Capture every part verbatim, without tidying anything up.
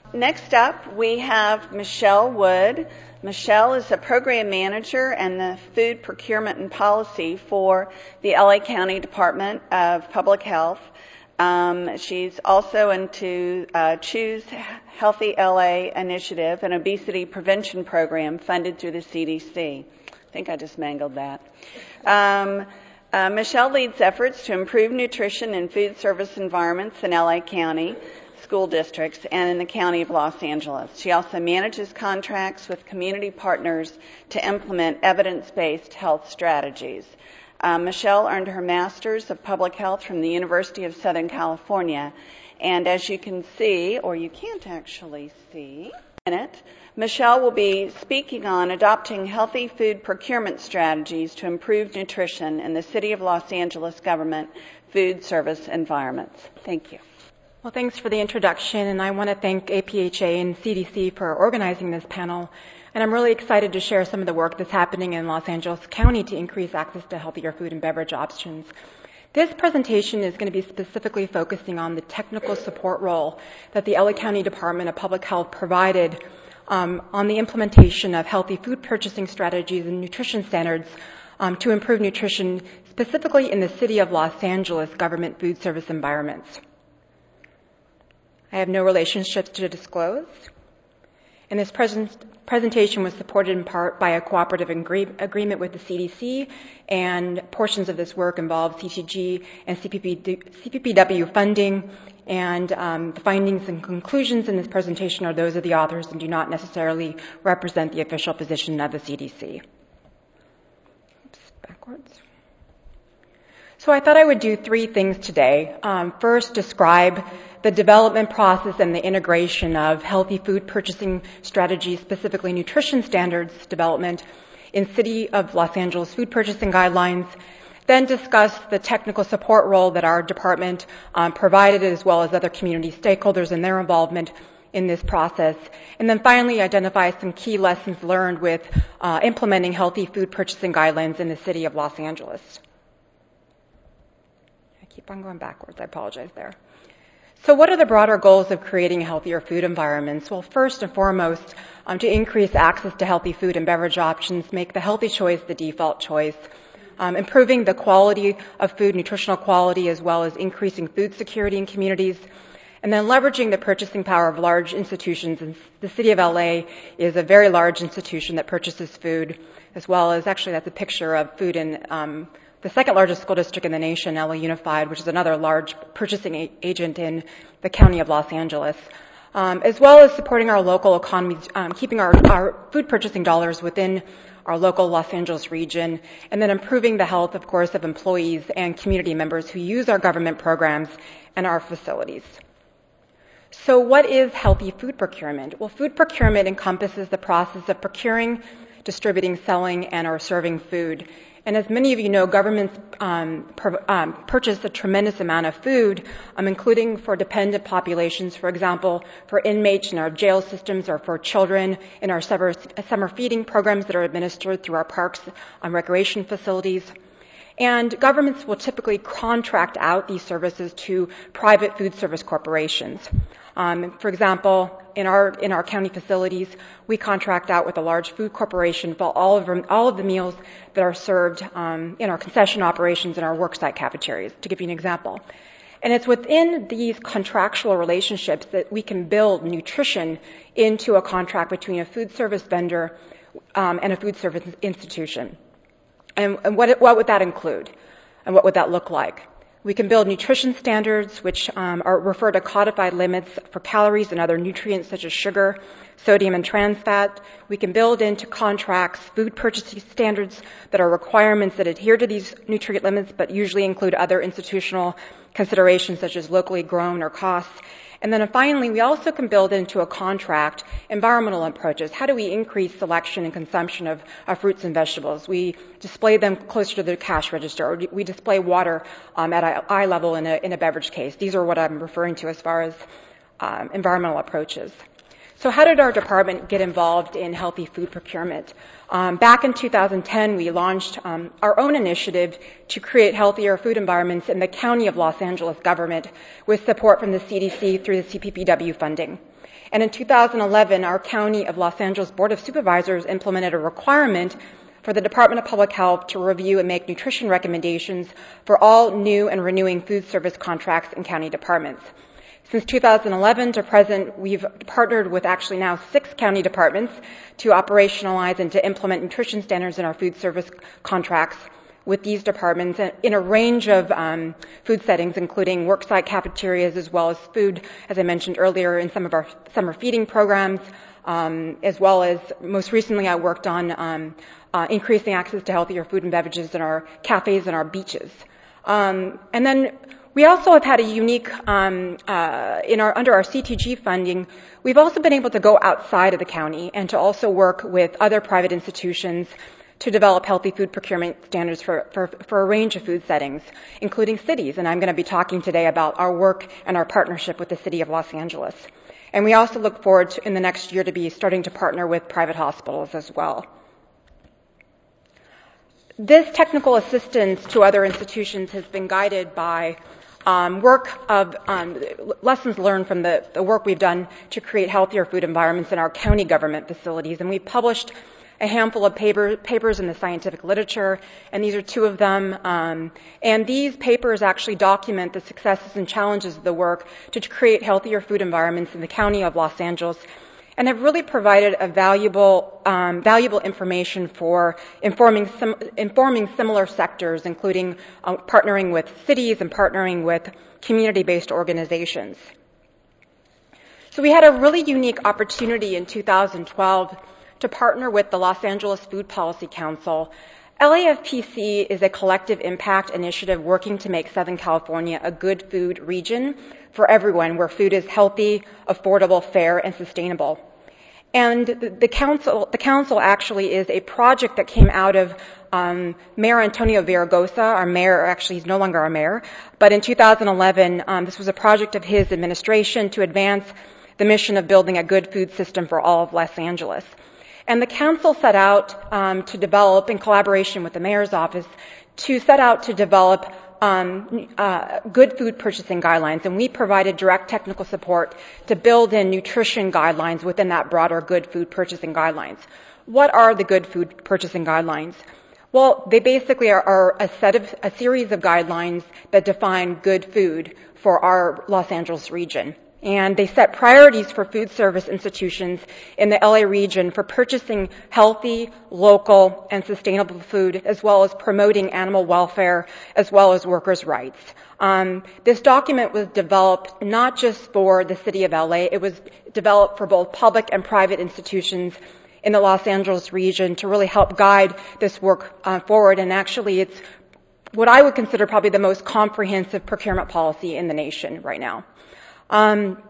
Next up, we have Michelle Wood. Michelle is the program manager and the food procurement and policy for the L A County Department of Public Health. Um, she's also into uh, Choose Healthy L A initiative, an obesity prevention program funded through the C D C. I think I just mangled that. Um, uh, Michelle leads efforts to improve nutrition and food service environments in L A County school districts and in the County of Los Angeles. She also manages contracts with community partners to implement evidence-based health strategies. Uh, Michelle earned her Master's of Public Health from the University of Southern California, and as you can see, or you can't actually see in it, Michelle will be speaking on adopting healthy food procurement strategies to improve nutrition in the City of Los Angeles government food service environments. Thank you. Well, thanks for the introduction, and I want to thank A P H A and C D C for organizing this panel. And I'm really excited to share some of the work that's happening in Los Angeles County to increase access to healthier food and beverage options. This presentation is going to be specifically focusing on the technical support role that the L A County Department of Public Health provided um, on the implementation of healthy food purchasing strategies and nutrition standards um, to improve nutrition, specifically in the City of Los Angeles government food service environments. I have no relationships to disclose. And this present, presentation was supported in part by a cooperative agree, agreement with the C D C, and portions of this work involve C T G and C P P W funding, and um, the findings and conclusions in this presentation are those of the authors and do not necessarily represent the official position of the C D C. Oops, backwards. So I thought I would do three things today. Um, first, describe the development process and the integration of healthy food purchasing strategies, specifically nutrition standards development in City of Los Angeles food purchasing guidelines. Then discuss the technical support role that our department um, provided, as well as other community stakeholders and their involvement in this process. And then finally identify some key lessons learned with uh, implementing healthy food purchasing guidelines in the City of Los Angeles. I keep on going backwards, I apologize there. So what are the broader goals of creating healthier food environments? Well, first and foremost, um, to increase access to healthy food and beverage options, make the healthy choice the default choice, um, improving the quality of food, nutritional quality, as well as increasing food security in communities, and then leveraging the purchasing power of large institutions. And the City of L A is a very large institution that purchases food, as well as, actually that's a picture of food in um, the second largest school district in the nation, L A Unified, which is another large purchasing a- agent in the County of Los Angeles, um, as well as supporting our local economies, um, keeping our, our food purchasing dollars within our local Los Angeles region, and then improving the health, of course, of employees and community members who use our government programs and our facilities. So what is healthy food procurement? Well, food procurement encompasses the process of procuring, distributing, selling, and or serving food. And as many of you know, governments um, per, um, purchase a tremendous amount of food, um, including for dependent populations, for example, for inmates in our jail systems or for children in our summer, summer feeding programs that are administered through our parks and recreation facilities. And governments will typically contract out these services to private food service corporations. Um, for example, in our in our county facilities, we contract out with a large food corporation for all of all of the meals that are served um, in our concession operations and our worksite cafeterias, to give you an example. And it's within these contractual relationships that we can build nutrition into a contract between a food service vendor um, and a food service institution. And, and what, what would that include? And what would that look like? We can build nutrition standards, which um, are refer to codified limits for calories and other nutrients such as sugar, sodium, and trans fat. We can build into contracts food purchasing standards that are requirements that adhere to these nutrient limits, but usually include other institutional considerations such as locally grown or costs. And then finally, we also can build into a contract environmental approaches. How do we increase selection and consumption of, of fruits and vegetables? We display them closer to the cash register, or we display water um, at eye level in a, in a beverage case. These are what I'm referring to as far as um, environmental approaches. So how did our department get involved in healthy food procurement? Um, back in two thousand ten, we launched um, our own initiative to create healthier food environments in the County of Los Angeles government with support from the C D C through the C P P W funding. And in two thousand eleven, our County of Los Angeles Board of Supervisors implemented a requirement for the Department of Public Health to review and make nutrition recommendations for all new and renewing food service contracts in county departments. Since two thousand eleven to present, we've partnered with actually now six county departments to operationalize and to implement nutrition standards in our food service contracts with these departments in a range of um, food settings, including worksite cafeterias as well as food, as I mentioned earlier, in some of our summer feeding programs, um, as well as most recently I worked on um, uh, increasing access to healthier food and beverages in our cafes and our beaches. Um, and then we also have had a unique, um, uh, in our under our C T G funding, we've also been able to go outside of the county and to also work with other private institutions to develop healthy food procurement standards for, for, for a range of food settings, including cities. And I'm going to be talking today about our work and our partnership with the City of Los Angeles. And we also look forward to, in the next year, to be starting to partner with private hospitals as well. This technical assistance to other institutions has been guided by um, work of um, lessons learned from the, the work we've done to create healthier food environments in our county government facilities. And we've published a handful of paper, papers in the scientific literature, and these are two of them. Um, and these papers actually document the successes and challenges of the work to create healthier food environments in the County of Los Angeles, and have really provided a valuable, um, valuable information for informing, sim- informing similar sectors, including uh, partnering with cities and partnering with community-based organizations. So we had a really unique opportunity in two thousand twelve to partner with the Los Angeles Food Policy Council. L A F P C is a collective impact initiative working to make Southern California a good food region for everyone, where food is healthy, affordable, fair, and sustainable. And the, the council, the council actually is a project that came out of um, Mayor Antonio Villaraigosa, our mayor. Actually, he's no longer our mayor, but in two thousand eleven, um, this was a project of his administration to advance the mission of building a good food system for all of Los Angeles. And the council set out um, to develop, in collaboration with the mayor's office, to set out to develop um, uh, good food purchasing guidelines. And we provided direct technical support to build in nutrition guidelines within that broader good food purchasing guidelines. What are the good food purchasing guidelines? Well, they basically are, are a set of, a series of guidelines that define good food for our Los Angeles region. And they set priorities for food service institutions in the L A region for purchasing healthy, local, and sustainable food, as well as promoting animal welfare, as well as workers' rights. Um, this document was developed not just for the city of L A, it was developed for both public and private institutions in the Los Angeles region to really help guide this work uh, forward. And actually, it's what I would consider probably the most comprehensive procurement policy in the nation right now. Um,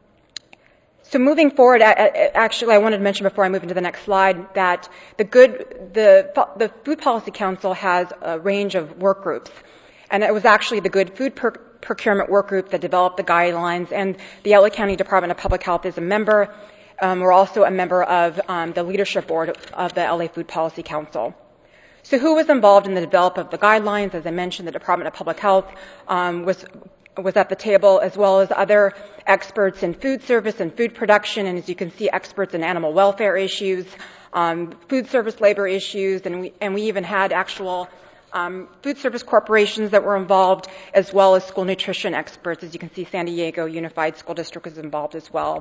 so moving forward, actually, I wanted to mention before I move into the next slide that the good, the, the Food Policy Council has a range of work groups, and it was actually the Good Food per- Procurement Work Group that developed the guidelines, and the L A County Department of Public Health is a member. Um, we're also a member of um, the leadership board of the L A Food Policy Council. So who was involved in the development of the guidelines? As I mentioned, the Department of Public Health um, was was at the table, as well as other experts in food service and food production, and as you can see, experts in animal welfare issues, um, food service labor issues, and we, and we even had actual um, food service corporations that were involved, as well as school nutrition experts. As you can see, San Diego Unified School District was involved as well.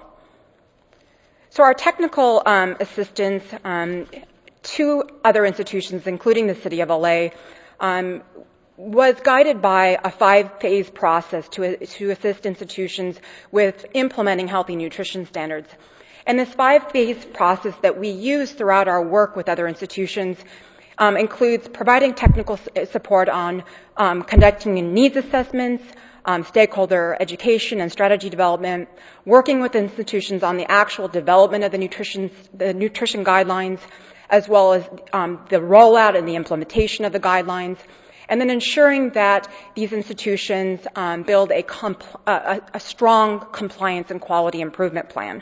So our technical um, assistance um, to other institutions, including the City of L A, um, was guided by a five-phase process to, to assist institutions with implementing healthy nutrition standards. And this five-phase process that we use throughout our work with other institutions um, includes providing technical support on um, conducting needs assessments, um, stakeholder education and strategy development, working with institutions on the actual development of the nutrition, the nutrition guidelines, as well as um, the rollout and the implementation of the guidelines, and then ensuring that these institutions um, build a, compl- a, a strong compliance and quality improvement plan.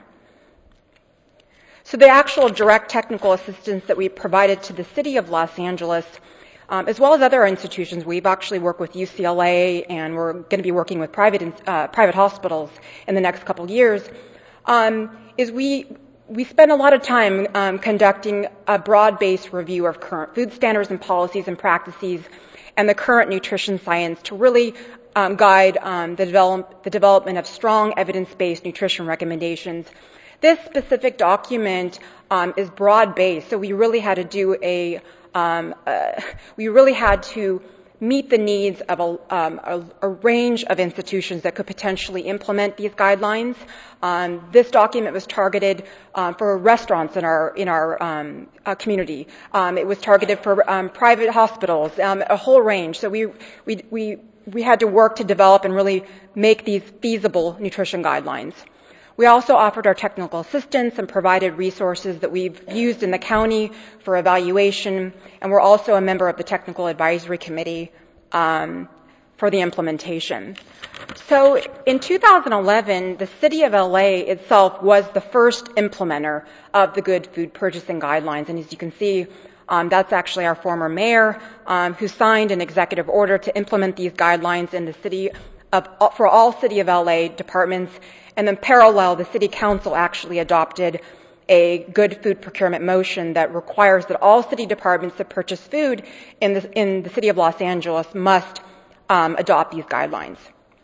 So the actual direct technical assistance that we provided to the City of Los Angeles, um, as well as other institutions, we've actually worked with U C L A, and we're going to be working with private uh, private hospitals in the next couple of years. um, is we we spend a lot of time um, conducting a broad-based review of current food standards and policies and practices and the current nutrition science to really um, guide um, the, develop, the development of strong evidence-based nutrition recommendations. This specific document um, is broad-based, so we really had to do a, um, uh, we really had to meet the needs of a, um, a, a range of institutions that could potentially implement these guidelines. Um, this document was targeted um, for restaurants in our in our um, uh, community. Um, it was targeted for um, private hospitals, um, a whole range. So we we we we had to work to develop and really make these feasible nutrition guidelines. We also offered our technical assistance and provided resources that we've used in the county for evaluation, and we're also a member of the Technical Advisory Committee um, for the implementation. So in two thousand eleven, the City of L A itself was the first implementer of the Good Food Purchasing Guidelines, and as you can see, um, that's actually our former mayor um, who signed an executive order to implement these guidelines in the city of, for all City of L A departments. And then parallel, the City Council actually adopted a good food procurement motion that requires that all city departments that purchase food in the, in the City of Los Angeles must um, adopt these guidelines.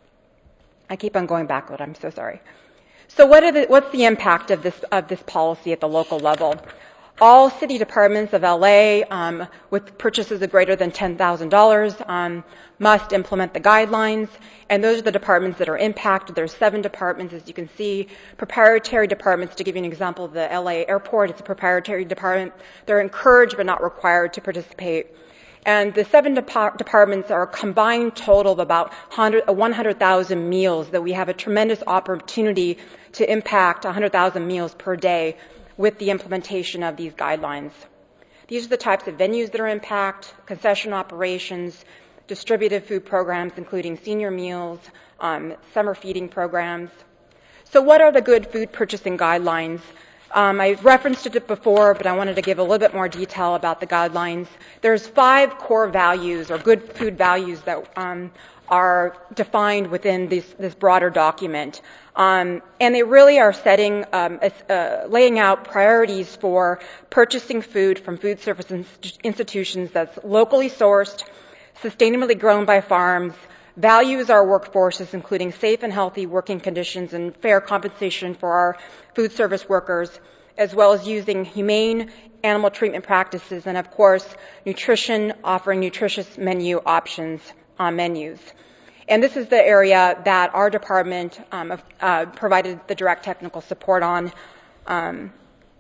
I keep on going backward, I'm so sorry. So what are the, what's the impact of this, of this policy at the local level? All city departments of L A um, with purchases of greater than ten thousand dollars um, must implement the guidelines, and those are the departments that are impacted. There's seven departments, as you can see. Proprietary departments, to give you an example, the L A airport, it's a proprietary department. They're encouraged but not required to participate. And the seven depart- departments are a combined total of about one hundred thousand meals that we have a tremendous opportunity to impact one hundred thousand meals per day with the implementation of these guidelines. These are the types of venues that are impact, concession operations, distributed food programs, including senior meals, um, summer feeding programs. So what are the good food purchasing guidelines? Um, I referenced it before, but I wanted to give a little bit more detail about the guidelines. There's five core values or good food values that um, are defined within this, this broader document. Um, and they really are setting, um, uh, laying out priorities for purchasing food from food service inst- institutions that's locally sourced, sustainably grown by farms, values our workforces, including safe and healthy working conditions and fair compensation for our food service workers, as well as using humane animal treatment practices, and of course, nutrition, offering nutritious menu options on menus. And this is the area that our department um, uh, provided the direct technical support on. Um,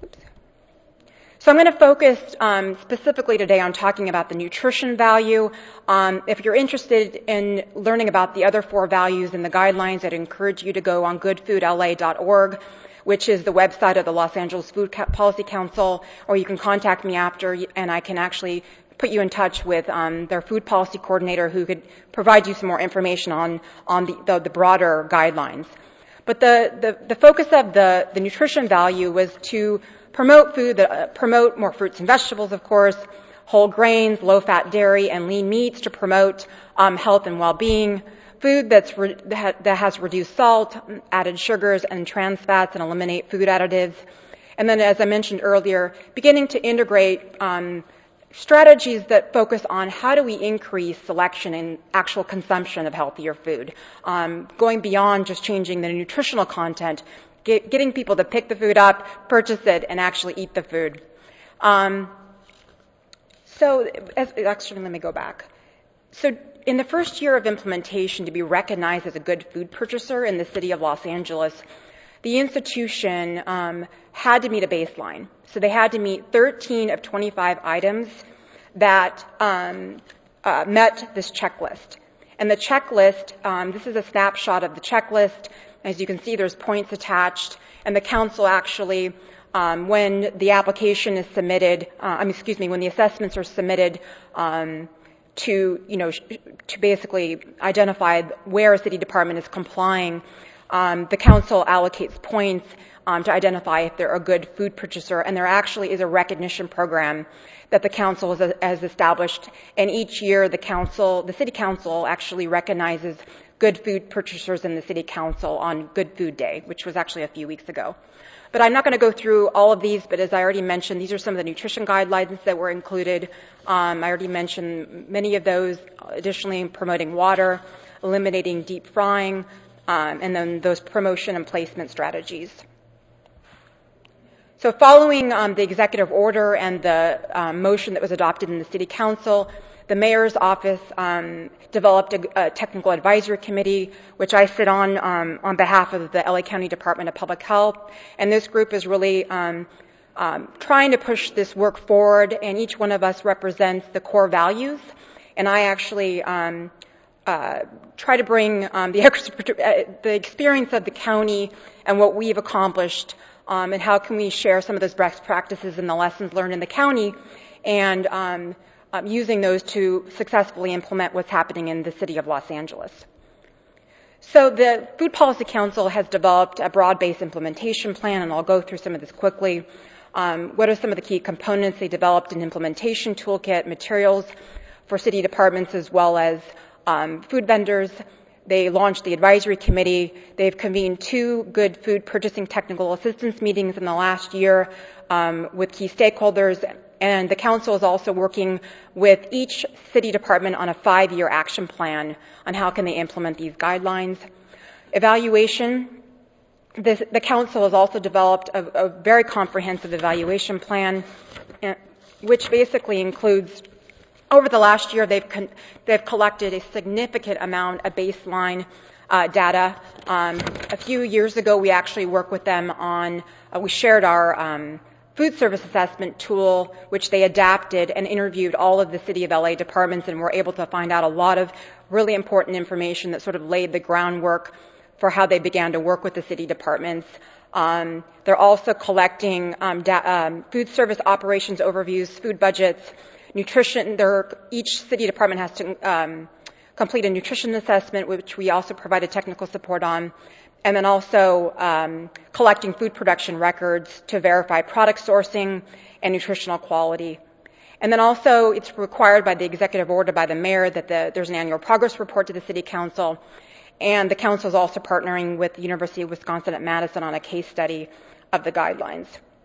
so I'm going to focus um, specifically today on talking about the nutrition value. Um, if you're interested in learning about the other four values in the guidelines, I'd encourage you to go on good food L A dot org, which is the website of the Los Angeles Food Policy Council, or you can contact me after and I can actually put you in touch with um, their food policy coordinator who could provide you some more information on, on the, the, the broader guidelines. But the, the, the focus of the, the nutrition value was to promote food, that, uh, promote more fruits and vegetables, of course, whole grains, low-fat dairy, and lean meats to promote um, health and well-being, food that's re- that has reduced salt, added sugars, and trans fats, and eliminate food additives. And then, as I mentioned earlier, beginning to integrate um, strategies that focus on how do we increase selection and actual consumption of healthier food, um, going beyond just changing the nutritional content, get, getting people to pick the food up, purchase it, and actually eat the food. Um, so, as, actually, let me go back. So, in the first year of implementation, to be recognized as a good food purchaser in the city of Los Angeles, the institution um, had to meet a baseline. So they had to meet thirteen of twenty-five items that um, uh, met this checklist. And the checklist, um, this is a snapshot of the checklist. As you can see, there's points attached. And the council actually, um, when the application is submitted, uh, I mean, excuse me, when the assessments are submitted um, to, you know, to basically identify where a city department is complying, um, the council allocates points Um, to identify if they're a good food purchaser, and there actually is a recognition program that the council has, has established, and each year the council, the city council actually recognizes good food purchasers in the City Council on Good Food Day, which was actually a few weeks ago. But I'm not going to go through all of these, but as I already mentioned, these are some of the nutrition guidelines that were included. Um, I already mentioned many of those, additionally promoting water, eliminating deep frying, um, and then those promotion and placement strategies. So following um, the executive order and the um, motion that was adopted in the City Council, the Mayor's office um, developed a, a technical advisory committee, which I sit on um, on behalf of the L A County Department of Public Health. And this group is really um, um, trying to push this work forward, and each one of us represents the core values. And I actually um, uh, try to bring um, the, ex- the experience of the county and what we've accomplished, um, and how can we share some of those best practices and the lessons learned in the county, and um, Um, using those to successfully implement what's happening in the city of Los Angeles. So the Food Policy Council has developed a broad-based implementation plan, and I'll go through some of this quickly. Um, what are some of the key components? They developed an implementation toolkit, materials for city departments as well as um, food vendors. They launched the advisory committee. They've convened two good food purchasing technical assistance meetings in the last year um, with key stakeholders. And the council is also working with each city department on a five-year action plan on how can they implement these guidelines. Evaluation. This, the council has also developed a, a very comprehensive evaluation plan, which basically includes, over the last year, they've, con- they've collected a significant amount of baseline uh, data. Um, a few years ago, we actually worked with them on, uh, we shared our um, food service assessment tool, which they adapted and interviewed all of the City of L A departments, and were able to find out a lot of really important information that sort of laid the groundwork for how they began to work with the city departments. Um, they're also collecting um, da- um, food service operations overviews, food budgets, nutrition. They're, each city department has to um, complete a nutrition assessment, which we also provided technical support on. And then also um, collecting food production records to verify product sourcing and nutritional quality. And then also it's required by the executive order by the mayor that the, there's an annual progress report to the city council. And the council is also partnering with the University of Wisconsin at Madison on a case study of the guidelines.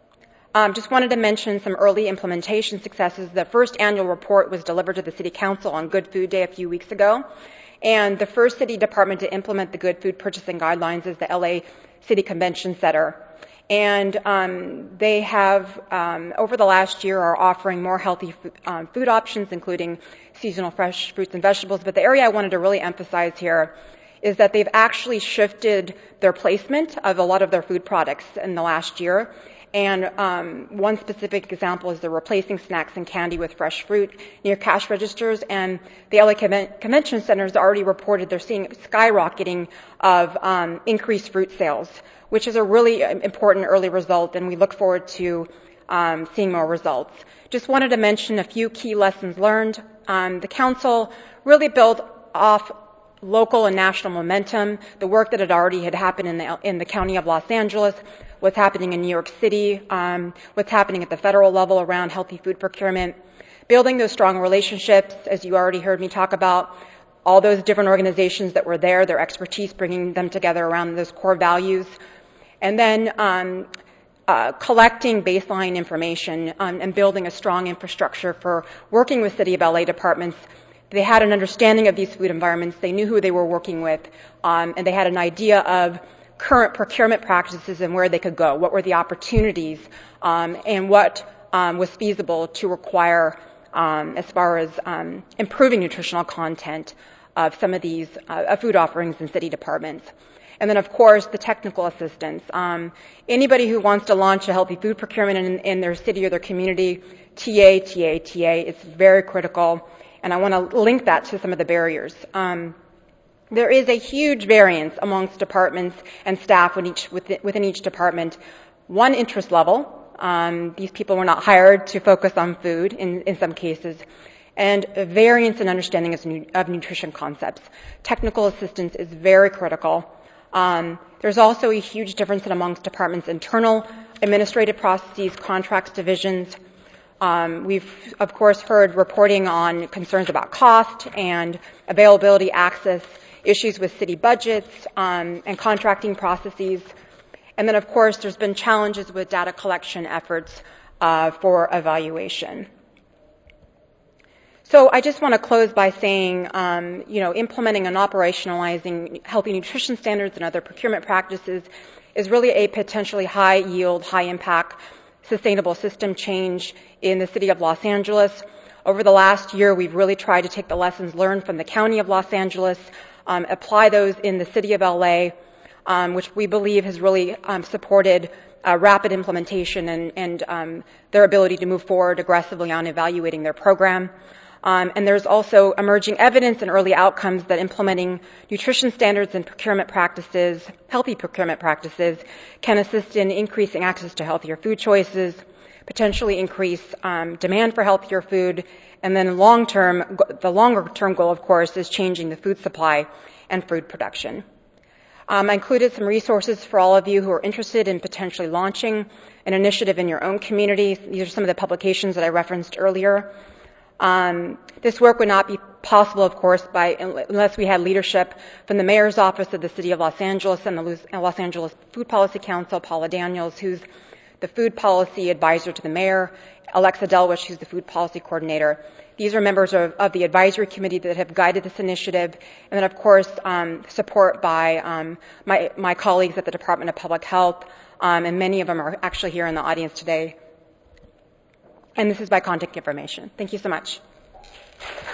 Um, just wanted to mention some early implementation successes. The first annual report was delivered to the city council on Good Food Day a few weeks ago. And the first city department to implement the good food purchasing guidelines is the L A City Convention Center. And um, they have, um, over the last year, are offering more healthy food, um, food options, including seasonal fresh fruits and vegetables. But the area I wanted to really emphasize here is that they've actually shifted their placement of a lot of their food products in the last year. And um, one specific example is they're replacing snacks and candy with fresh fruit near cash registers. And the L A Conven- Convention Center has already reported they're seeing skyrocketing of um, increased fruit sales, which is a really important early result, and we look forward to um, seeing more results. Just wanted to mention a few key lessons learned. Um, the council really built off local and national momentum, the work that had already had happened in the, in the county of Los Angeles, what's happening in New York City, um, what's happening at the federal level around healthy food procurement, building those strong relationships, as you already heard me talk about, all those different organizations that were there, their expertise, bringing them together around those core values, and then um, uh, collecting baseline information um, and building a strong infrastructure for working with City of L A departments. They had an understanding of these food environments, they knew who they were working with, um, and they had an idea of current procurement practices and where they could go, what were the opportunities, um, and what um, was feasible to require um, as far as um, improving nutritional content of some of these uh, food offerings in city departments. And then, of course, the technical assistance. Um, anybody who wants to launch a healthy food procurement in, in their city or their community, T A, T A, T A, it's very critical. And I want to link that to some of the barriers. Um, there is a huge variance amongst departments and staff within each, within each department. One, interest level. Um, these people were not hired to focus on food in, in some cases. And a variance in understanding of, nu- of nutrition concepts. Technical assistance is very critical. Um, there's also a huge difference in amongst departments' internal administrative processes, contracts, divisions. Um, we've, of course, heard reporting on concerns about cost and availability, access, issues with city budgets um, and contracting processes. And then, of course, there's been challenges with data collection efforts uh, for evaluation. So I just want to close by saying, um, you know, implementing and operationalizing healthy nutrition standards and other procurement practices is really a potentially high-yield, high-impact, sustainable system change in the city of Los Angeles. Over the last year, we've really tried to take the lessons learned from the County of Los Angeles, um, apply those in the City of L A, um, which we believe has really um, supported uh, rapid implementation and, and um, their ability to move forward aggressively on evaluating their program. Um, and there's also emerging evidence and early outcomes that implementing nutrition standards and procurement practices, healthy procurement practices, can assist in increasing access to healthier food choices, potentially increase um, demand for healthier food, and then long-term, the longer-term goal, of course, is changing the food supply and food production. Um, I included some resources for all of you who are interested in potentially launching an initiative in your own community. These are some of the publications that I referenced earlier. Um, this work would not be possible, of course, by unless we had leadership from the Mayor's Office of the City of Los Angeles and the Los Angeles Food Policy Council, Paula Daniels, who's the food policy advisor to the mayor, Alexa Delwish, who's the food policy coordinator. These are members of, of the advisory committee that have guided this initiative, and then, of course, um, support by um, my, my colleagues at the Department of Public Health, um, and many of them are actually here in the audience today. And this is my contact information. Thank you so much.